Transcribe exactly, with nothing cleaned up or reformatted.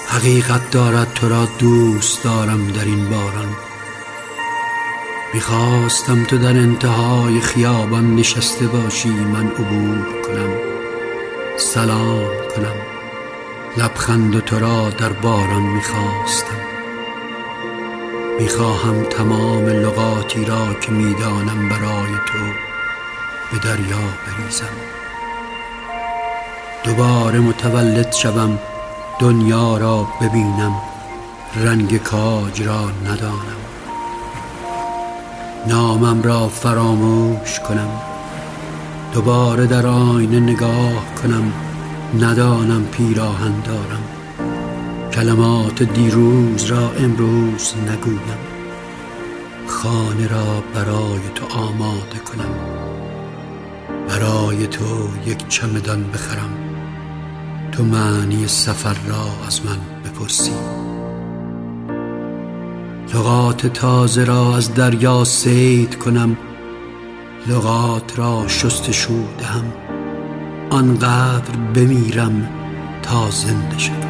حقیقت دارد تو را دوست دارم در این باران. میخواستم تو در انتهای خیابان نشسته باشی، من عبور کنم، سلام کنم، لبخند تو را در باران میخواستم. میخواهم تمام لغاتی را که میدانم برای تو به دریا بریزم. دوباره متولد شوم، دنیا را ببینم، رنگ کاج را ندانم، نامم را فراموش کنم، دوباره در آینه نگاه کنم، ندانم پیراهن دارم، کلمات دیروز را امروز نگویم، خانه را برای تو آماده کنم، برای تو یک چمدان بخرم، تو معنی سفر را از من بپرسی، لغات تازه را از دریا صید کنم، لغات را شستشو دهم، آنقدر بمیرم تا زنده شوم.